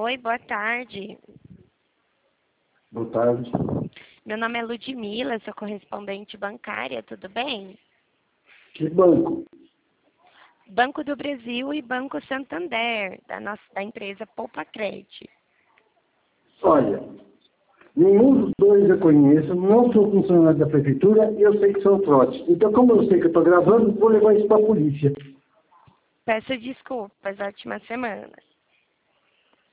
Oi, boa tarde. Boa tarde. Meu nome é Ludmila, sou correspondente bancária, tudo bem? Que banco? Banco do Brasil e Banco Santander, da empresa Poupa Crédito. Olha, nenhum dos dois eu conheço, não sou funcionário da prefeitura e eu sei que são trotes. Então, como eu sei que eu estou gravando, vou levar isso para a polícia. Peço desculpas, ótimas semanas.